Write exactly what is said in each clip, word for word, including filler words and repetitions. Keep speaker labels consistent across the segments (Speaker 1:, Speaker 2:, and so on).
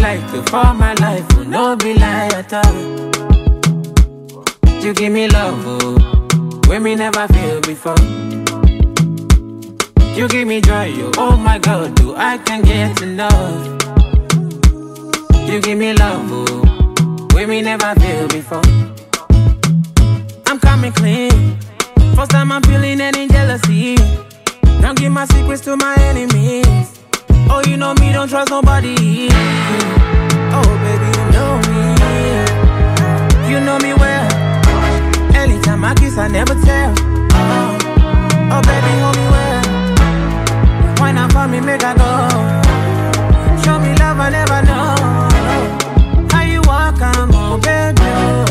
Speaker 1: like to for my life, will no be lie at all. You give me love, oh, when me never feel before. You give me joy, oh, oh my God, do I can get enough. You give me love, oh, when me never feel before. I'm coming clean, first time I'm feeling any jealousy. Don't give my secrets to my enemies. Oh, you know me, don't trust nobody. Oh, baby, you know me. You know me well. Anytime I kiss, I never tell. Oh, oh baby, hold me well. Why not for me, make I go? Show me love, I never know. How you walk, I'm on, baby.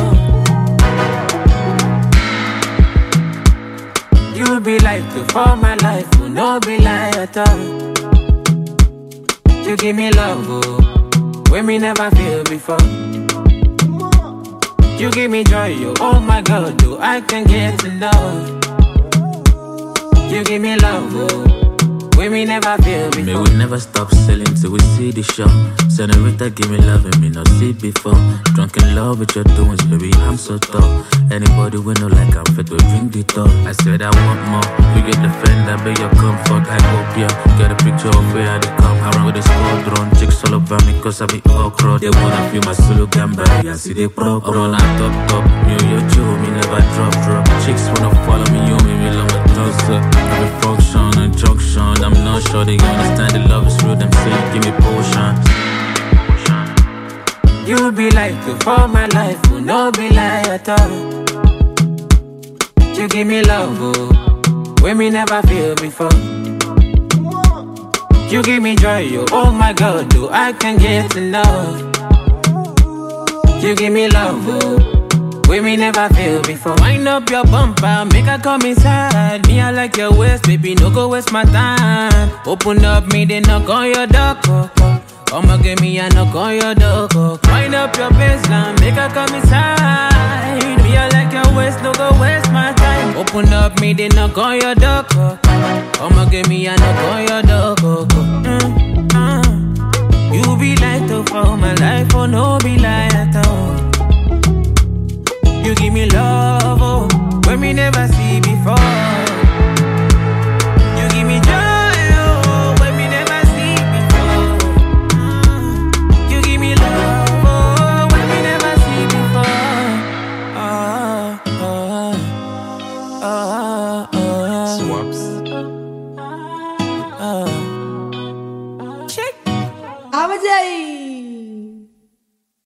Speaker 1: You be like to for my life, will no be lie at all. You give me love, oh, when me never feel before. You give me joy, oh, oh my God, do I can get enough. You give me love, oh, when me never feel before.
Speaker 2: Me we never stop selling till we see the show. Senorita, give me love and me not see before. Drunk in love with your doings, baby, I'm so tough. Anybody we know like I'm fit, we drink the top. I said I want more, we get the friend, I beg your comfort. I hope you get a picture of where I come. I run with the squadron, chicks all over me cause I be okra. They wanna feel my solo gamba, I see they pro pro. I'm on top top, me or your Joe, me never drop drop. Chicks wanna follow me, you me, me love my drugs up. Every function and junction, I'm not sure they understand the love is real. Them say give me potion.
Speaker 1: You be like to for my life, will no be lie at all. You give me love, oh, when me never feel before. You give me joy, oh, oh my God, do I can get enough. You give me love, oh, when me never feel before. Wind up your bumper, make her come inside. Me, I like your waist, baby, no go waste my time. Open up, me, they knock on your door. Come and give me a knock on your door. Wind up your baseline, make her come inside. Me, I like your waist, no go waste my time. Open up, me, they knock on your door. Come and give me a knock on your door. Mm, uh. You be like to for my life, oh no be like at all. You give me love, oh, when me never see before. You give me joy, oh, when me never see before. You give me love, oh, when me never see before. Oh, oh, oh, oh.
Speaker 3: Swaps.
Speaker 1: Oh. Check.
Speaker 4: Abajay.